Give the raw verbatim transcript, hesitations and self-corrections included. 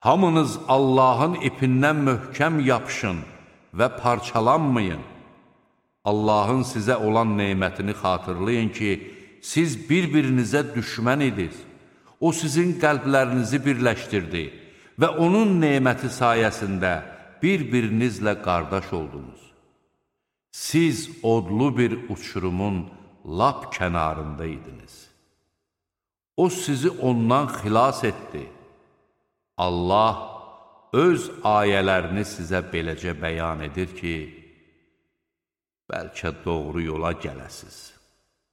Hamınız Allahın ipindən möhkəm yapışın və parçalanmayın. Allahın sizə olan neymətini xatırlayın ki, siz bir-birinizə düşmən idiniz. O sizin qəlblərinizi birləşdirdi və onun neyməti sayəsində bir-birinizlə qardaş oldunuz. Siz odlu bir uçurumun lap kənarında idiniz. O sizi ondan xilas etdi. Allah öz ayələrini sizə beləcə bəyan edir ki, bəlkə doğru yola gələsiz.